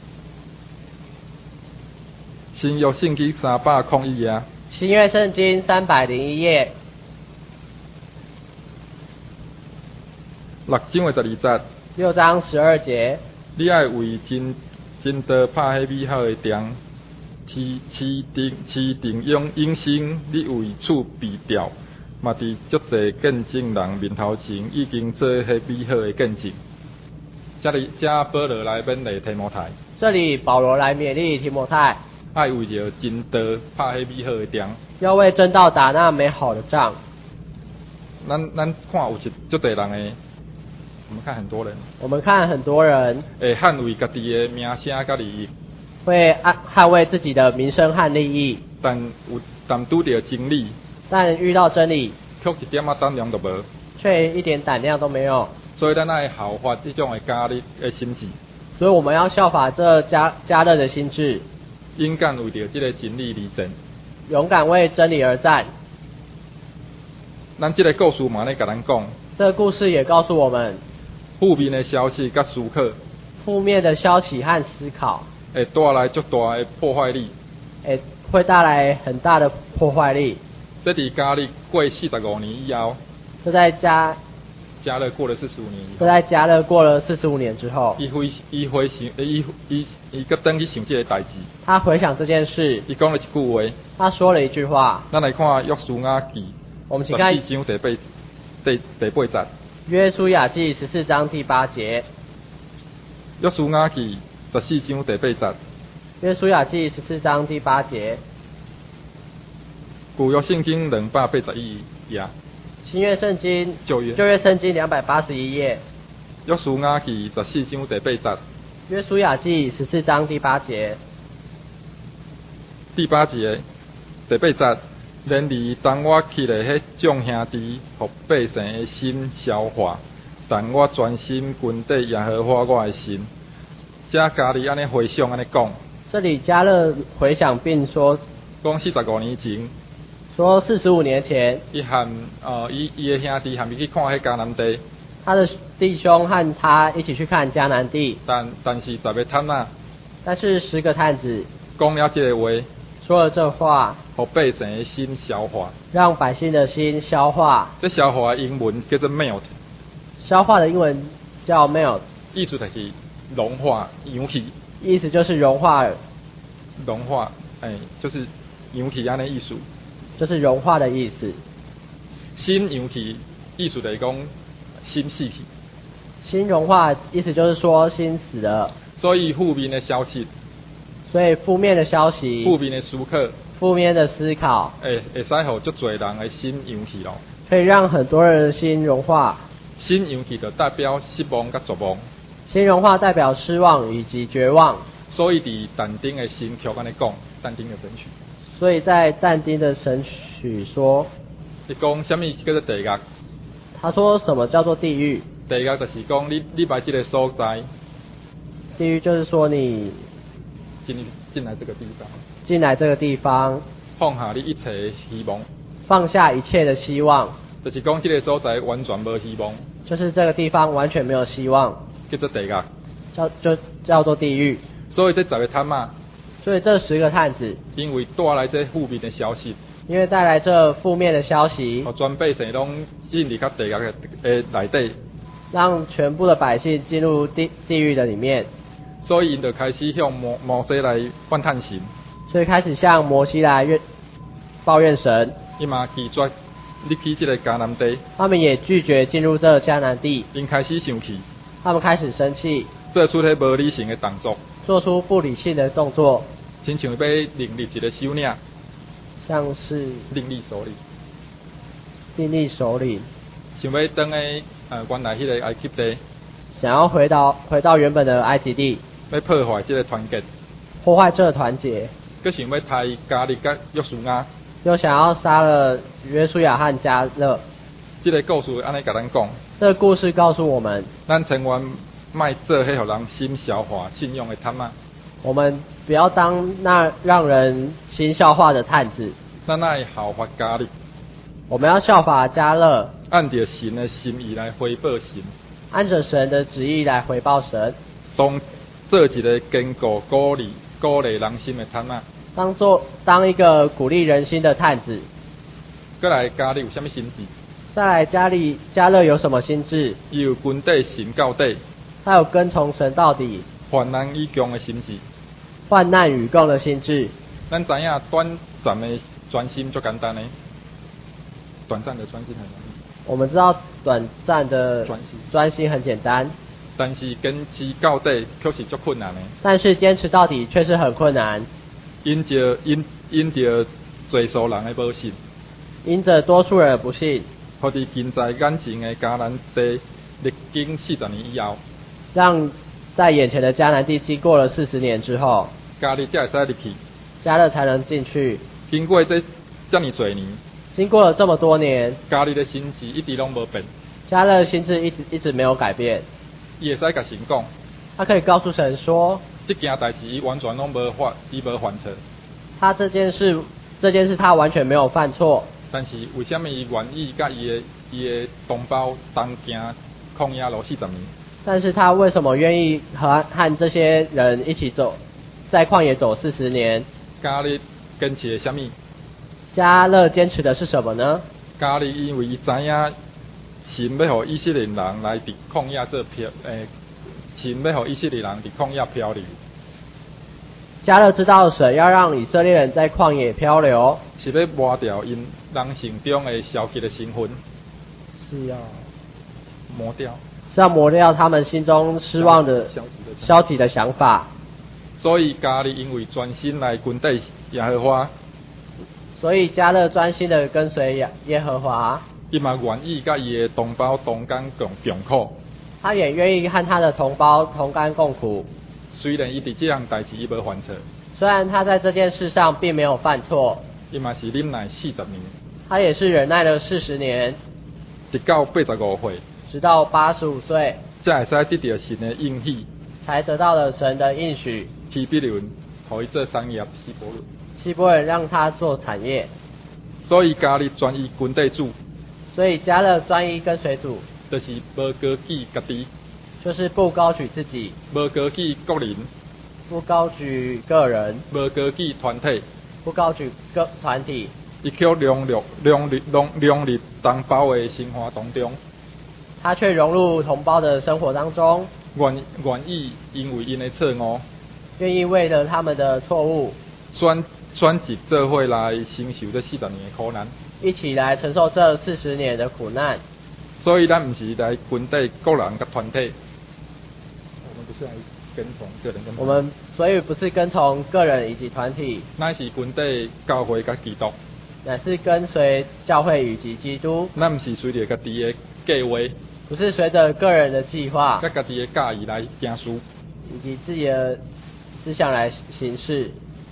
S1: 新约圣经三百零一页。
S2: 新约圣经三百零一页。
S1: 六章的十二节。
S2: 六章十二节。
S1: 你爱为真真道拍迄美好的仗，持持定持定永永生，你为处避掉，嘛伫足侪见证人面头前已经做迄美好的见证。这里这保罗来勉励提摩太。
S2: 这里保罗来勉励提摩太，
S1: 爱为着真道拍迄美好的仗，
S2: 要为真道打那美好的仗。
S1: 咱咱看有一足侪人诶。我们看很多人，
S2: 我们看很多人
S1: 会捍卫家己的名声甲利益，
S2: 会捍卫自己的名声和利益，
S1: 但有但拄到真理，
S2: 但遇到真理，
S1: 却一点仔胆量都无，
S2: 却一点胆量都没有。
S1: 所以咱爱效法这种的家力的心志，
S2: 所以我们要效法这加加勒的心志，
S1: 勇敢为着这个真理而战，
S2: 勇敢为真理而战。
S1: 咱这个故事嘛咧甲咱讲，
S2: 这个故事也告诉我们，
S1: 负面的消息甲思考，
S2: 负面的消息和思考
S1: 会带来足大的破坏力，
S2: 诶会带来很大的破坏力。
S1: 这伫加勒过四十五年以后，
S2: 这在加
S1: 加勒过了四十五年以后，
S2: 这在加勒过了四十五年之后，
S1: 伊回伊回想，伊伊伊搁登去想这个代志。
S2: 他回想这件事，
S1: 伊讲了一句话，
S2: 他说了一句话。
S1: 咱来看约书亚记，
S2: 我们请看
S1: 十四章第八第第八节。
S2: 约书亚记十四章第八节。
S1: 约书亚记十四章第八节。
S2: 约书亚记十四章第八节。
S1: 旧约圣经两百八十一页。
S2: 新约圣经
S1: 旧约
S2: 旧约圣经两百八十一页。
S1: 约书亚记十四章第八节。
S2: 约书亚记十四章第八节。
S1: 第八节第八节，然而当我起来，迄众兄弟互百姓的心消化，但我专心军队耶和华我的神。这家里安尼回想安尼讲。
S2: 这里加勒回想并说，
S1: 讲四十五年前，
S2: 说四十五年前，
S1: 伊和呃伊伊的兄弟含伊去看迄迦南地，
S2: 他的弟兄和他一起去看迦南地，
S1: 但但是十个探仔，
S2: 但是十个探子
S1: 讲了这个话，
S2: 说了这话，
S1: 互百姓的心消化，
S2: 让百姓的心消化。
S1: 这消化的英文叫做 melt，
S2: 消化的英文叫 melt，
S1: 意思就是融化、氧气。
S2: 意思就是融化，
S1: 融化，哎、欸，就是氧气安尼意思，
S2: 就是融化的意思。
S1: 心氧气意思就是讲心死去，
S2: 心融化意思就是说心死了。
S1: 所以负面的消息，
S2: 所以负面的消息，
S1: 负面的思考，
S2: 负面的思考，
S1: 会会使互足侪人的心氧气咯。
S2: 可以让很多人的心融化。
S1: 心氧气就代表失望甲绝望。
S2: 心融化代表失望以及绝望。
S1: 所以伫但丁的神曲安尼讲，但丁的神曲。
S2: 所以在但丁的神曲说，
S1: 伊讲什么叫做地狱？
S2: 他说什么叫做地狱？
S1: 地狱就是讲你你来这个所在。
S2: 地狱就是说你
S1: 进进来这个地方。
S2: 进来这个地方，
S1: 放下你一切的希望。
S2: 放下一切的希望。
S1: 就是讲这个所在完全无希望。
S2: 就是这个地方完全没有希望。
S1: 叫做地狱，
S2: 叫就叫做地狱。
S1: 所以这十个探仔，
S2: 所以这十个探子，
S1: 因为带来这负面的消息，
S2: 因为带来这负面的消息，
S1: 互全百姓拢进入到地狱的诶内底，
S2: 让全部的百姓进入地地狱的里面。
S1: 所以因就开始向摩摩西来怨叹神，
S2: 所以开始向摩西来怨抱怨神。
S1: 伊嘛拒绝入去这个迦南地，
S2: 他们也拒绝进入这迦南地。
S1: 因开始生气。
S2: 他们开始生气，
S1: 做出迄无理性的动作，
S2: 做出不理性的动作，
S1: 亲像要另立一个首领，
S2: 像是
S1: 另立首领，
S2: 另立首领，
S1: 想要登去呃原来迄个埃及地，
S2: 想要回到回到原本的埃及地，
S1: 要破坏这个团结，
S2: 破坏这个团结，
S1: 佮想要杀加勒甲约书亚，
S2: 又想要杀了约书亚和加勒。
S1: 这个故事安尼甲咱讲。
S2: 这个故事告诉我们，
S1: 咱千万卖做迄互人心消化、信用的探仔。
S2: 我们不要当那让人心消化的探子。
S1: 咱爱效法加勒，
S2: 我们要效法加勒，
S1: 按着神的心意来回报神，
S2: 按着神的旨意来回报神，
S1: 当做一个坚固、鼓励、鼓励人心的探仔。
S2: 当做当一个鼓励人心的探子。
S1: 再来加勒有啥物心志？
S2: 再来加利加勒有什么心志？
S1: 伊有军队神到底，
S2: 他有跟从神到底，
S1: 患难与共的心志，
S2: 患难与共的心志。
S1: 咱知影短暂的专心最简单的，短暂的专心很容易。
S2: 我们知道短暂的
S1: 专心
S2: 专心很简单，
S1: 但是坚持到底却是足困难的。
S2: 但是坚持到底却是很困难。
S1: 因着因因着多数人的无信，
S2: 因着多数人的不信，
S1: 互伫近在眼前的迦南地历经四十年以后，
S2: 让在眼前的迦南地经过了四十年之后，
S1: 加勒才会使入去。
S2: 加勒才能进去。
S1: 经过这这么多年，
S2: 经过了这么多年，
S1: 加勒的心志一直拢无变。
S2: 加勒的心智一直一直没有改变。
S1: 伊会使甲神讲，
S2: 他可以告诉神说，
S1: 这件代志伊完全拢无犯，伊无犯错。
S2: 他这件事，这件事他完全没有犯错。
S1: 但是为什么伊愿意甲伊的伊的同胞同行旷野路四十年？
S2: 但是他为什么愿意和和这些人一起走，在旷野走四十年？
S1: 加勒坚持的什么？
S2: 加勒坚持的是什么呢？
S1: 加勒因为伊知影神要互以色列人来伫旷野做漂，诶、欸，神要互以色列人伫旷野漂流。
S2: 加勒知道神要让以色列人在旷野漂流，
S1: 是要抹掉因人性中的消极的成分，
S2: 是要
S1: 磨掉，
S2: 是要磨掉他们心中失望的消极的想法。
S1: 所以加勒因为专心来跟随耶和华，
S2: 所以加勒专心的跟随耶耶和华，
S1: 伊嘛愿意甲伊的同胞同甘共共苦。
S2: 他也愿意和他的同胞同甘共苦。
S1: 虽然伊伫这项代志伊无犯错，
S2: 虽然他在这件事上并没有犯错，
S1: 伊嘛是忍耐四十年，
S2: 他也是忍耐了四十年，
S1: 直到八十五岁，
S2: 直到八十五岁，
S1: 才会使得到神的应许，
S2: 才得到了神的应许。
S1: 希伯伦，互伊做产业希伯伦，
S2: 希伯伦让他做产业，
S1: 所以加勒专一跟随主，
S2: 所以加勒专一跟随主，
S1: 就是无高举家己。
S2: 就是不高举自己，
S1: 无高举个人，
S2: 不高举个人，
S1: 无高举团体，
S2: 不高举个团体。
S1: 伊却融入融入融融入同胞的生活当中，
S2: 他却融入同胞的生活当中，
S1: 愿愿意因为因的错误，
S2: 愿意为了他们的错误，
S1: 选选择做伙来承受这四十年的苦难，
S2: 一起来承受这四十年的苦难。
S1: 所以咱不是来跟随个人甲团体。我们不是来跟从个人跟
S2: 我们所以不是跟从个人以及团体，
S1: 乃是跟随教会甲基督，
S2: 乃是跟随教会以及基督。
S1: 咱不是随着家己的计划，
S2: 不是随着个人的计划，
S1: 甲家己的教义来行事，
S2: 以及自己的思想来行事。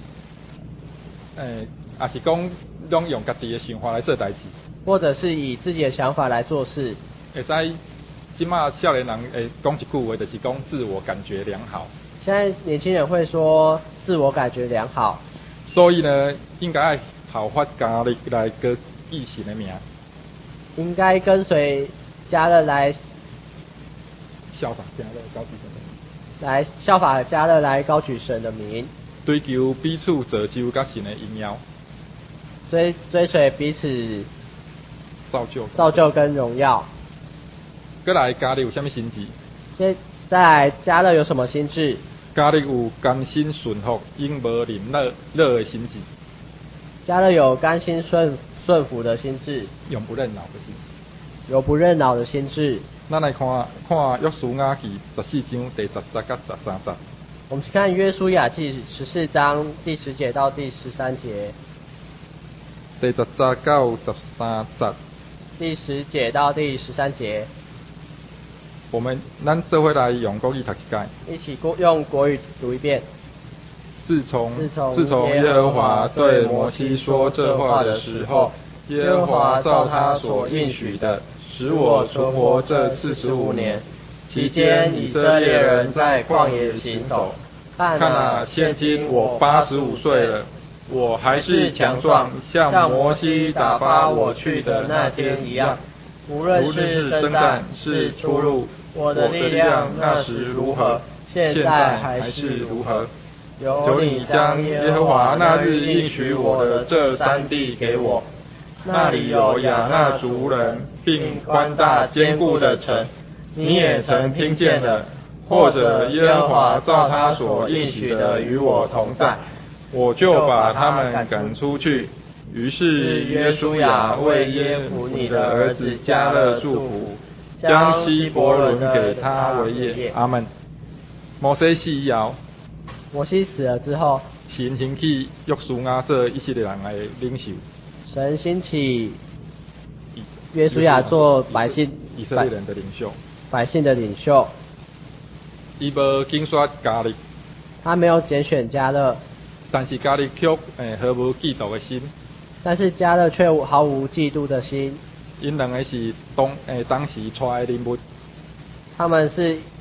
S1: 诶，也是讲拢用家己的想法来做代志，
S2: 或者是以自己的想法来做事。
S1: 会使。今嘛少年人诶讲一句话，就是讲自我感觉良好。
S2: 现在年轻人会说自我感觉良好，
S1: 所以呢，应该要效法加勒来个记神的名。
S2: 应该跟随加勒来
S1: 效法加勒高举神的名，
S2: 来效法加勒来高举神的名，
S1: 追求彼此造就甲神的荣耀，
S2: 追追随彼此
S1: 造就
S2: 造就跟荣耀。
S1: 再来加勒有啥物心志？
S2: 接再来加勒有什么心志？
S1: 加勒有甘心顺服、永无忍乐乐的心志。
S2: 加勒有甘心顺顺服的心志，
S1: 永不认老的心志。
S2: 有不认老的心志。
S1: 咱来看看约书亚记十四章第十节甲十三节。
S2: 我们去看约书亚记十四章第十节到第十三节。
S1: 第十节到十三节。
S2: 第十节到第十三节。
S1: 我们咱这回来用国语读一遍，
S2: 一起用国语读一遍。
S1: 自从
S2: 自从
S1: 耶和华对摩西说这话的时候，耶和华照他所应许的，使我存活这四十五年。期间以色列人在旷野行走。看啊，现今我八十五岁了，我还是强壮，像摩西打发我去的那天一样。
S2: 无论是征战是出入，我的力量那时如何，现在还是如何。
S1: 求你将耶和华那日应许我的这山地给我，那里有亚衲族人，并宽大坚固的城，你也曾听见了。或者耶和华照他所应许的与我同在，我就把他们赶出去。于是约书亚为耶孚尼的儿子加勒祝福，将希伯伦给他为业。阿门。摩西死以后，
S2: 摩西死了之后，
S1: 神兴起约书亚做以色列人的领袖。
S2: 神兴起约书亚做百姓
S1: 以色列人的领袖，
S2: 百姓的领袖。
S1: 伊无拣选加勒，
S2: 他没有拣选加勒，
S1: 但是加勒却诶毫无嫉妒的心。
S2: 但是加勒却毫无嫉妒的心。
S1: 因两个是当诶当时出来的人物，
S2: 他们是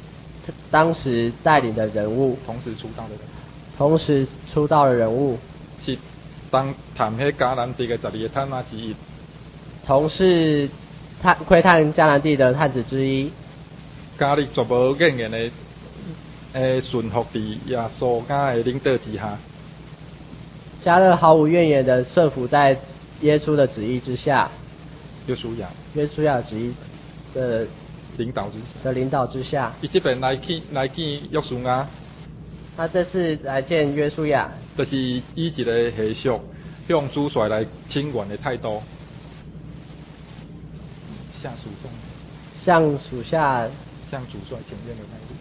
S2: 当时带领的人物，
S1: 同时出道的人，
S2: 同时出道的人物
S1: 是当探迄迦南地的十二个探子之一，
S2: 同是探窥探迦南地的探子之一。
S1: 加力绝无怨言的，诶顺服伫耶稣家的领导之下。
S2: 迦勒毫无怨言的顺服在耶稣的旨意之下。
S1: 约书亚，
S2: 约书亚旨意的
S1: 领导之下。
S2: 的领导之下。
S1: 伊这边来去来见约书亚。
S2: 他这次来见约书亚，
S1: 就是以一个下属向主帅来请愿的态度，下属
S2: 向属下
S1: 向主帅请愿的态度，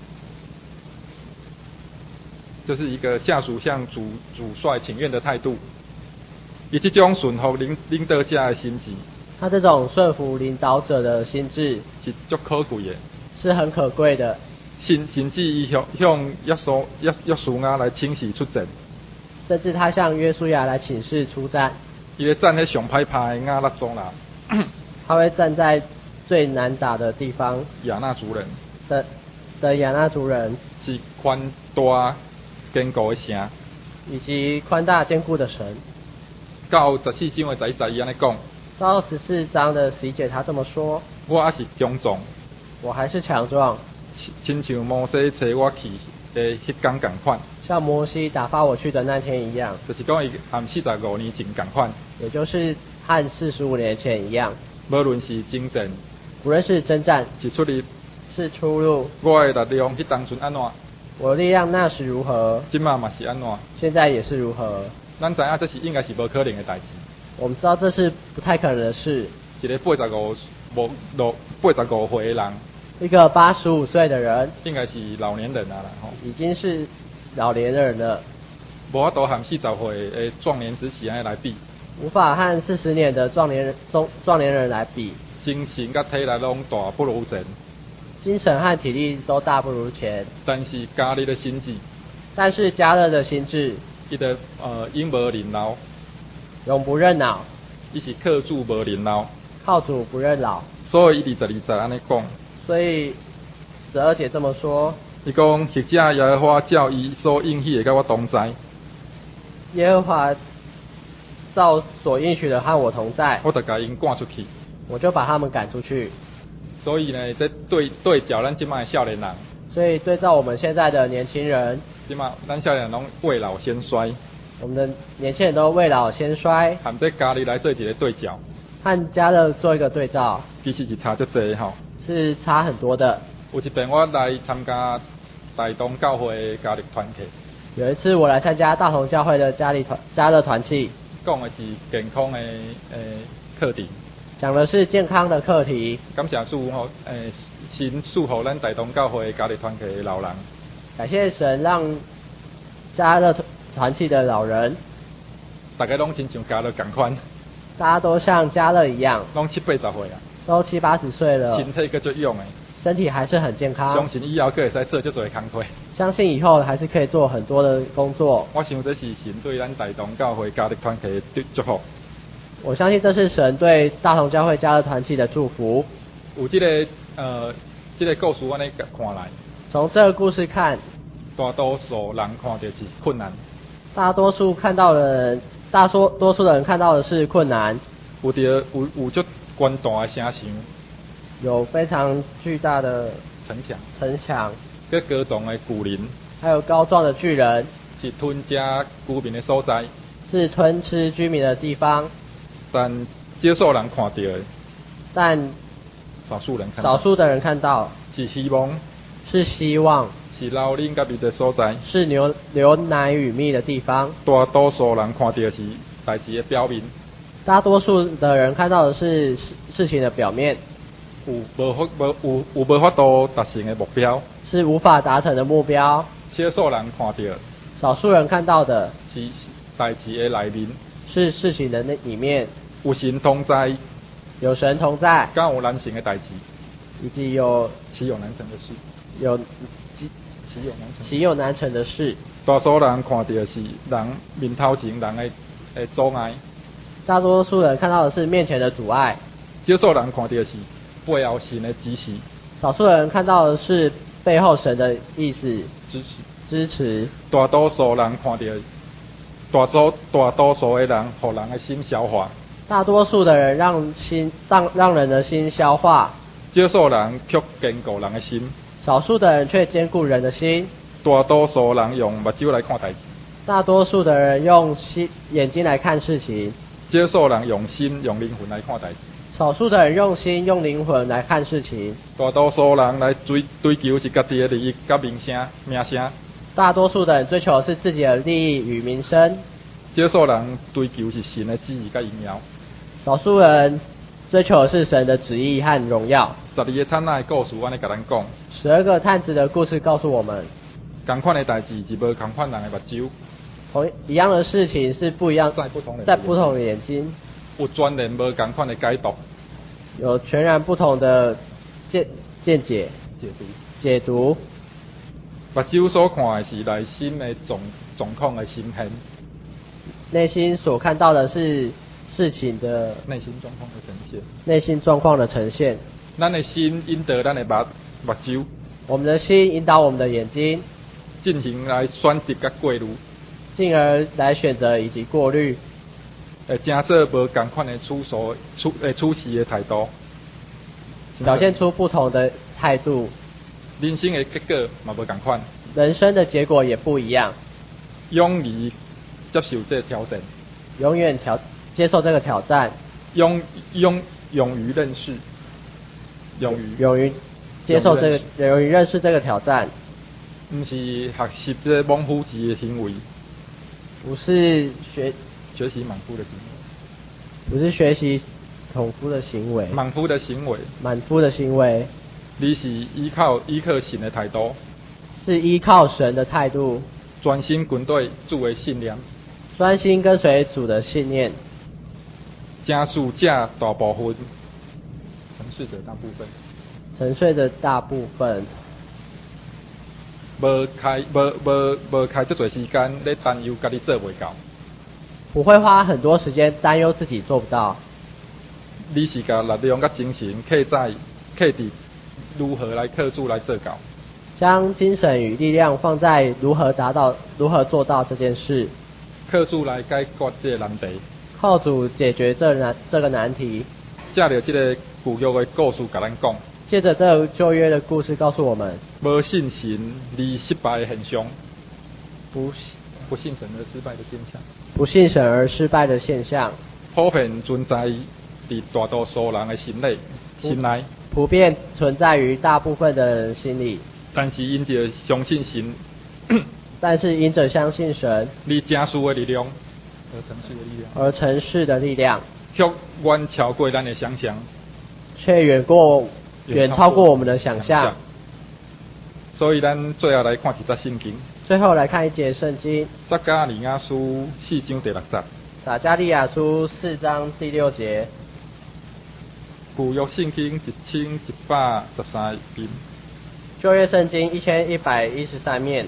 S1: 这是一个下属向主主帅请愿的态度。以这种顺服领领导者的心智，
S2: 他这种顺服领导者的心智
S1: 是足可贵的，
S2: 是很可贵的。
S1: 甚甚至伊向向耶稣耶耶稣亚来请示出战，
S2: 甚至他向约书亚来请示出战。
S1: 伊会站喺上歹拍的亚纳族人，
S2: 他会站在最难打的地方。
S1: 亚纳族人
S2: 的的亚纳族人
S1: 是宽大坚固的城，
S2: 以及宽大坚固的神。
S1: 到十四章的十一节伊安尼讲，
S2: 到十四章的十一节他这么说：
S1: 我还是强壮，
S2: 我还是强壮。
S1: 亲像摩西找我去的迄天同款，
S2: 像摩西打发我去的那天一样，
S1: 就是讲伊和四十五年前同款，
S2: 也就是和四十五年前一样。
S1: 无论是征战，
S2: 无论是征战，
S1: 是出入，
S2: 是出入，
S1: 我的力量迄当阵安怎？
S2: 我力量那时如何？
S1: 今嘛嘛是安怎？
S2: 现在也是如何？
S1: 咱知影这是应该是无可能的代志。
S2: 我们知道这是不太可能的事。
S1: 一个八十五无六八十五岁的人。
S2: 一个八十五岁的人，
S1: 应该是老年人啊啦，吼，
S2: 已经是老年人了，
S1: 无法度和四十岁的壮年时期安尼来比，
S2: 无法和四十年的壮年人中壮年人来比，
S1: 精神甲体力拢大不如前，
S2: 精神和体力都大不如前，
S1: 但是家里的心智，
S2: 但是加勒的心智，
S1: 伊的呃永无认老，
S2: 永不认老，
S1: 伊是靠主无认老，
S2: 靠主不认老，
S1: 所以伊二十二节安尼讲。
S2: 所以十二节这么说，
S1: 伊讲或者耶和华照伊所应许的，甲我同在。
S2: 耶和华照所应许的和我同在，
S1: 我就甲因赶出去。
S2: 我就把他们赶出去。
S1: 所以呢，在对对照咱即卖少年人，
S2: 所以对照我们现在的年轻人，
S1: 即卖咱少年人拢未老先衰。
S2: 我们的年轻人都未老先衰，
S1: 含这家里来做一个对照，
S2: 和加勒做一个对照，
S1: 其实是差足济吼。
S2: 是差很多的。
S1: 有一遍我来参加大同教会的家力团契，
S2: 有一次我来参加大同教会的家力团家乐团契，
S1: 讲的是健康的诶课题，
S2: 讲的是健康的课题。
S1: 感谢主吼，诶神祝福咱大同教会的家力团契的老人，
S2: 感谢神让家乐团契的老人，
S1: 大家拢亲像家乐同款，
S2: 大家都像家乐一样，
S1: 拢七八十岁啊。
S2: 都七八十岁了，
S1: 身体搁足勇诶，
S2: 身体还是很健康。
S1: 相信以后搁会使做足多工作。
S2: 相信以后还是可以做很多的工作。
S1: 我想这是神对咱大同教会家力团契的祝福。
S2: 我相信这是神对大同教会家乐团契的祝福。
S1: 有这个呃，这个故事我尼看来，
S2: 从这个故事看，
S1: 大多数人看到是困难。
S2: 大多数看到的人，大多多数的人看到的是困难。
S1: 有着有有足宽大的城墙，
S2: 有非常巨大的
S1: 城墙，
S2: 城墙，
S1: 跟高壮的巨人，
S2: 还有高壮的巨人，
S1: 是吞吃居民的所在，
S2: 是吞吃居民的地方。
S1: 但接受人看到的，
S2: 但
S1: 少数人看到，
S2: 少数的人看到
S1: 是希望，
S2: 是希望，
S1: 是老人甲蜜的所在，
S2: 是牛牛奶与蜜的地方。
S1: 大多数人看到的是代志的表面。
S2: 大多数的人看到的是事事情的表面，
S1: 有无法无有有无法度达成的目标，
S2: 是无法达成的目标。
S1: 少数人看到，
S2: 少数人看到的
S1: 是代志的内面，
S2: 是事情的那里面，
S1: 有神同在，
S2: 有神同在，
S1: 敢有难成的代志，
S2: 以及有
S1: 岂有难成的事，
S2: 有
S1: 岂有难成，
S2: 岂有难成的事。
S1: 大多数人看到的是人面头前人的的阻碍。
S2: 大多数人看到的是面前的阻碍，
S1: 少数人看到的是背后神的指示。
S2: 少数人看到的是背后神的意思
S1: 支持。
S2: 支持。
S1: 大多数人看到，大多大多数的人，互人的心消化。
S2: 大多数的人让心让让人的心消化，
S1: 少数人却坚固人的心。
S2: 少数的人却兼顾人的心。
S1: 大多数人用目睭来看代志。
S2: 大多数的人用心眼睛来看事情。
S1: 少数人用心用灵魂来看代志。
S2: 少数的人用心用灵魂来看事情。
S1: 大多数人来追追求是家己的利益甲名声名声。
S2: 大多数的人追求的是自己的利益与民生。
S1: 少数人追求是神的旨意甲荣耀。
S2: 少数人追求的是神的旨意和荣耀。
S1: 十二个探仔的故事安尼甲咱讲。
S2: 十二个探子的故事告诉我们，
S1: 同款的代志是无同款人的目睭。
S2: 同一样的事情是不一样，
S1: 在不同的
S2: 在不同的眼睛，
S1: 有全然无同款的解读，
S2: 有全然不同的见见解
S1: 解读。
S2: 解读。
S1: 目睭所看的是内心的状状况的呈现，
S2: 内心所看到的是事情的
S1: 内心状况的呈现。
S2: 内心状况的呈现。
S1: 咱的心引导咱的目目睭，
S2: 我们的心引导我们的眼睛，
S1: 进行来选择甲过滤，
S2: 进而来选择以及过滤，
S1: 会正做无同款的处所处诶处事的态度，
S2: 表现出不同的态度。
S1: 人生的结果嘛无同款，
S2: 人生的结果也不一样。
S1: 勇于接受这个挑战，
S2: 永远挑接受这个挑战，
S1: 勇勇勇于认识，勇于
S2: 勇于接受这个，勇于认识这个挑战。
S1: 不是学习这莽夫子的行为，
S2: 不是学
S1: 学习莽夫的行为，
S2: 不是学习莽夫的行为，
S1: 莽夫的行为，
S2: 莽夫的行为。
S1: 你是依靠依靠神的态度，
S2: 是依靠神的态度，
S1: 专心跟对主的信念，
S2: 专心跟随主的信念。
S1: 正视这大部分，城市的大部分，
S2: 沉睡的大部分，
S1: 无开无无无开这侪时间咧担忧家己做袂到，
S2: 不会花很多时间担忧自己做不到。
S1: 你是甲力量甲精神刻在刻伫如何来靠主来做到，
S2: 将精神与力量放在如何达到、如何做到这件事，
S1: 靠主来解决这个难题，
S2: 靠主解决这难这个难题。
S1: 借着这个旧约的故事甲咱讲，
S2: 借着这个旧约的故事告诉我们，
S1: 无信神离失败的现象，
S2: 不
S1: 不信神而失败的现象，
S2: 不信神而失败的现象，
S1: 普遍存在伫大多数人的心内心内。
S2: 普遍存在于大部分的人心里，
S1: 但是因着相信神，
S2: 但是因着相信神，
S1: 你正视的力量，而成事的力量，
S2: 而成事的力量，
S1: 却远超过咱的想象，
S2: 却远过远超过我们的想象。
S1: 所以咱最后来看一则圣经。
S2: 最后来看一节圣经，
S1: 撒迦利亚书四章第六节。
S2: 撒迦利亚书四章第六节。
S1: 旧约圣经一千一百十三篇。
S2: 旧约圣经一千一百一十三面。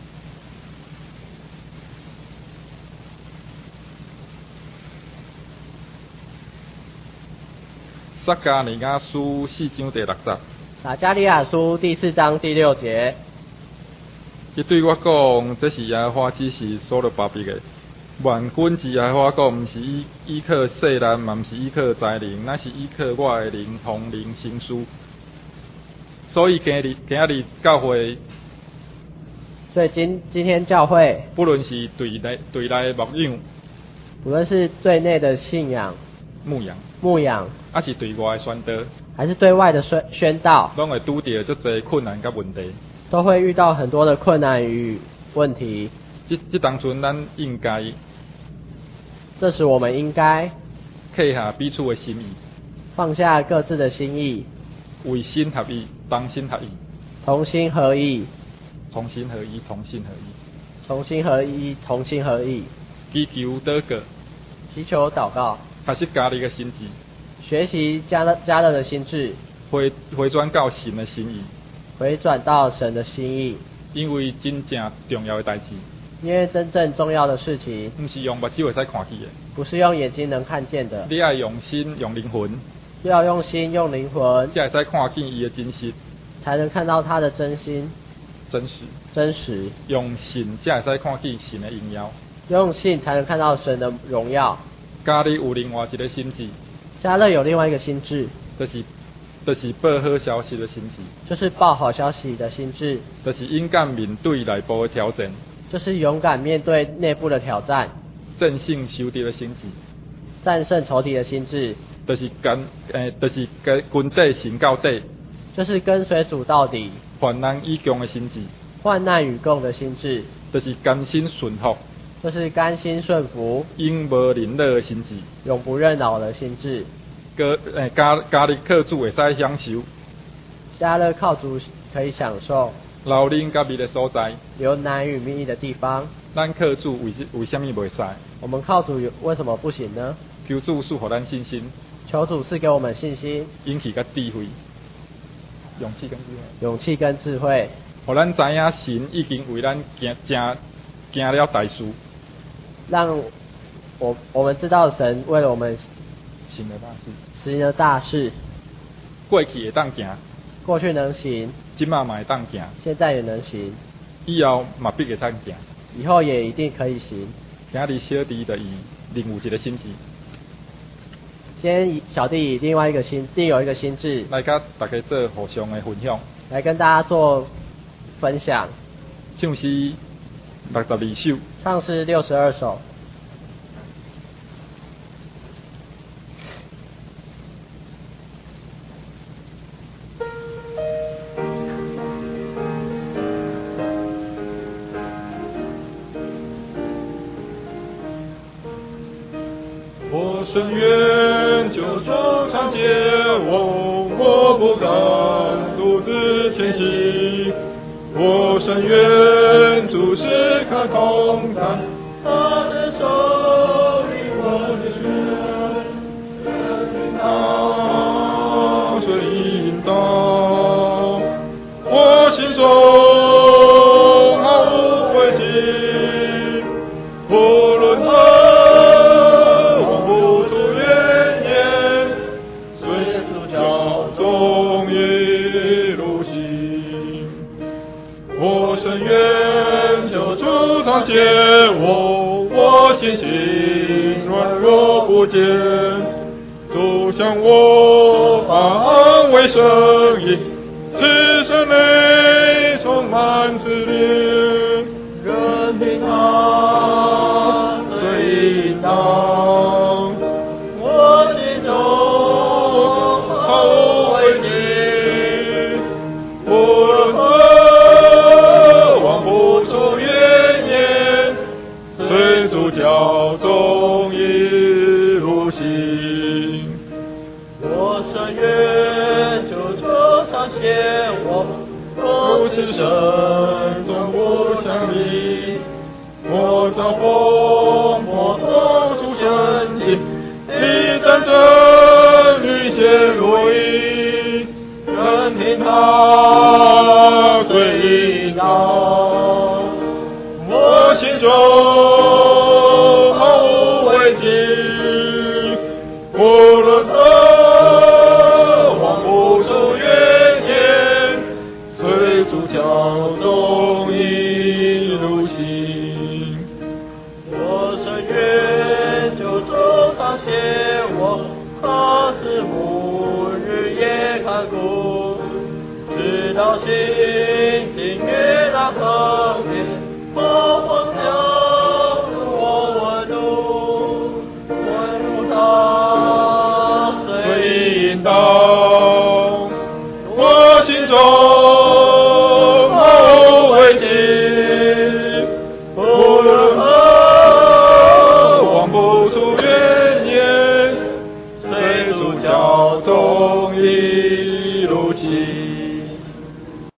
S1: 撒迦利亚书四章第六节。
S2: 撒迦利亚书第四章第六节。
S1: 伊对我讲，这是耶和华指示所罗巴伯的。万军之耶和华讲，毋是依依靠世人，嘛毋是依靠才能，乃是依靠我的灵，同灵行事。所以今日今日教会，
S2: 所以今今天教会，
S1: 不论是对内对内的牧养，
S2: 不论是对内的信仰、
S1: 牧养、
S2: 牧养，
S1: 还是对外的宣导，
S2: 还是对外的宣宣道，
S1: 拢会拄到足侪困难甲问题，
S2: 都会遇到很多的困难与问题。
S1: 这这当阵咱应该，
S2: 这时我们应该
S1: 刻下彼此的心意，
S2: 放下各自的心意，
S1: 为心合意，同心合意，
S2: 同心合意，
S1: 同心合意，同心合意，
S2: 同心合意，同心合意，
S1: 祈求祷告，
S2: 祈求祷告，
S1: 学习家己的心智，
S2: 学习加勒加勒的心智，
S1: 回回转到神的心意，
S2: 回转到神的心意，
S1: 因为真正重要的代志，
S2: 因为真正重要的事情，
S1: 不是用目睭会使看见的，
S2: 不是用眼睛能看见的，
S1: 你要用心用灵魂，
S2: 要用心用灵魂，
S1: 才会使看见伊的真实，
S2: 才能看到他的真心。
S1: 真实。
S2: 真实。
S1: 用信才会使看见神的荣耀。
S2: 用信才能看到神的荣耀。
S1: 家里有另外一个心智。
S2: 加勒有另外一个心智。
S1: 就是就是报好消息的心智。
S2: 就是报好消息的心智。
S1: 就是勇敢面对内部的挑战。
S2: 就是勇敢面对内部的挑战。
S1: 战胜仇敌的心智。
S2: 战胜仇敌的心智。
S1: 就是跟诶，就是跟军队行到底。
S2: 就是跟随主到底。
S1: 患难与共的心智。
S2: 患难与共的心智。
S1: 就是甘心顺服。
S2: 就是甘心顺服。
S1: 永无忍耐的心智。
S2: 永不认老的心智。
S1: 个诶，家家里靠主会使享受。
S2: 加勒靠主可以享受。
S1: 老人甲蜜的所在。
S2: 有奶与蜜的地方。
S1: 咱靠主为为什么袂使？
S2: 我们靠主为什么不行呢？
S1: 求主赐予咱信心。
S2: 求主赐给我们信心。
S1: 勇气甲智慧。勇气跟智慧。
S2: 勇气跟智慧。
S1: 互咱知影神已经为咱行行行了大事。
S2: 让我我们知道神为了我们
S1: 行了大事。
S2: 行了大事。
S1: 过去会当行。
S2: 过去能行。
S1: 今嘛嘛会当行。
S2: 现在也能行。
S1: 以后嘛必会当行。
S2: 以后也一定可以行。
S1: 今日小弟的以另有一个心智。
S2: 今天小弟以另外一个心，另有一个心智
S1: 来甲大家做互相的分享，
S2: 来跟大家做分享。
S1: 唱诗六十二首，
S2: 唱诗六十二首。
S1: 我深愿救主常接我，我不敢独自前行。我深愿主时刻同在，他的手领我的血，他水引导，我心中毫无畏惧，无论何。常接我，我信心软弱不坚，主向我安慰声音，此生内充满慈怜，任凭他随引导，我心中毫无畏惧，无论何往不出远。随主教中一路行，我深愿救主常写我，若此生总不相离。我遭风波托出圣经，历战争屡陷如意，任凭他随引导，我心中毫无畏惧，无论何往不出远言，随主教中一路行。我深愿救主常写我，他自母日夜看顾，直到心境越难和平，我荒郊我问路，问路他随引导，我心中毫无畏惧，无论何往不出远言，随主教中一路行。